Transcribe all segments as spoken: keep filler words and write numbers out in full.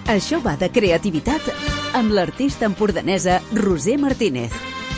Això va de creativitat amb l'artista empordanesa Roser Martínez.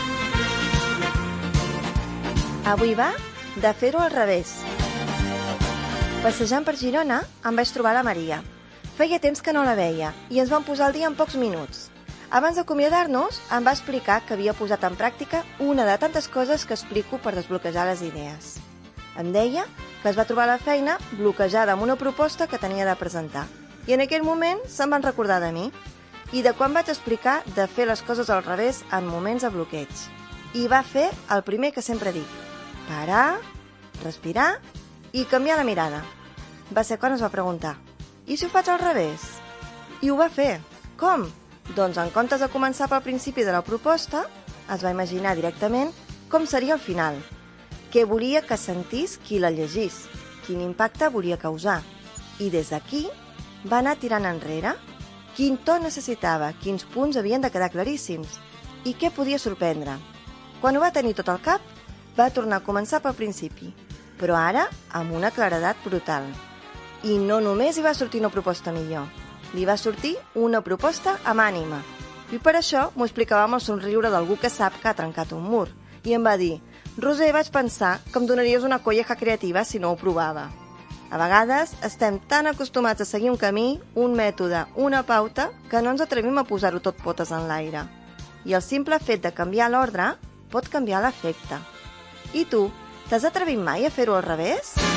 Avui va de fer-ho al revés. Passejant per Girona em vaig trobar la Maria. Feia temps que no la veia i ens vam posar al dia en pocs minuts. Abans d'acomiadar-nos em va explicar que havia posat en pràctica una de tantes coses que explico per desbloquejar les idees. Em deia que es va trobar a la feina bloquejada amb una proposta que tenia de presentar. I en aquell moment se'n van recordar de mi i de quan vaig explicar de fer les coses al revés en moments de bloqueig. I va fer el primer que sempre dic: parar, respirar i canviar la mirada. Va ser quan es va preguntar: i si ho faig al revés? I ho va fer. Com? Doncs en comptes de començar pel principi de la proposta, es va imaginar directament com seria el final, què volia que sentís qui la llegís, quin impacte volia causar. I des d'aquí va anar tirant enrere quin to necessitava, quins punts havien de quedar claríssims i què podia sorprendre. Quan ho va tenir tot al cap, va tornar a començar pel principi, però ara amb una claredat brutal. I no només hi va sortir una proposta millor, li va sortir una proposta amb ànima. I per això m'ho explicava amb el somriure d'algú que sap que ha trencat un mur. I em va dir: Roser, vaig pensar que em donaries una colleja creativa si no ho provava. A vegades estem tan acostumats a seguir un camí, un mètode, una pauta, que no ens atrevim a posar-ho tot potes en l'aire. I el simple fet de canviar l'ordre pot canviar l'efecte. I tu, t'has atrevit mai a fer-ho al revés?